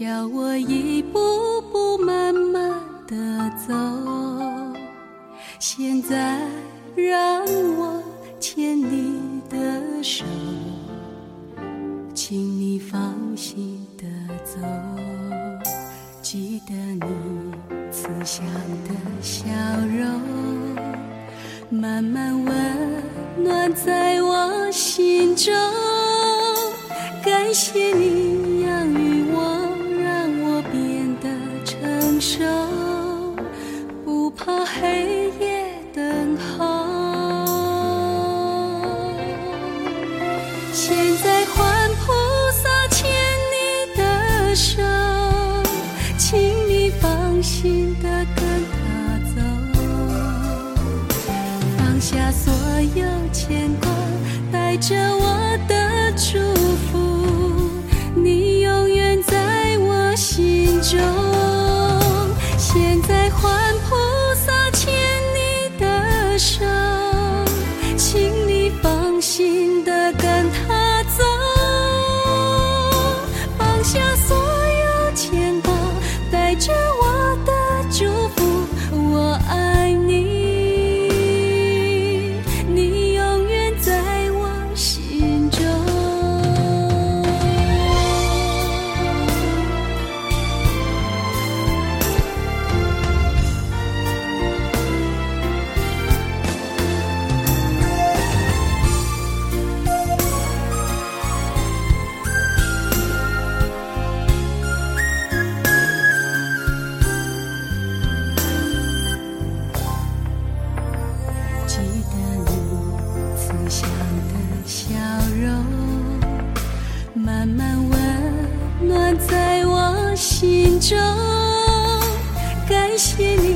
叫我一步步慢慢地走。现在让我牵你的手，请你放心地走。记得你慈祥的笑容，慢慢温暖在我心中。感谢你养育我，让我变得成熟，不怕黑夜等候。现在换菩萨牵你的手，请你放心地跟他走，放下所有牵挂，带着我的祝福，你永远在我心中。现在换菩萨牵你的手，请你放心地跟他走，放下所有牵挂，带着我的祝福。我爱你，你永远在我心中。记得你慈祥的笑容，慢慢温暖在我心中。感谢你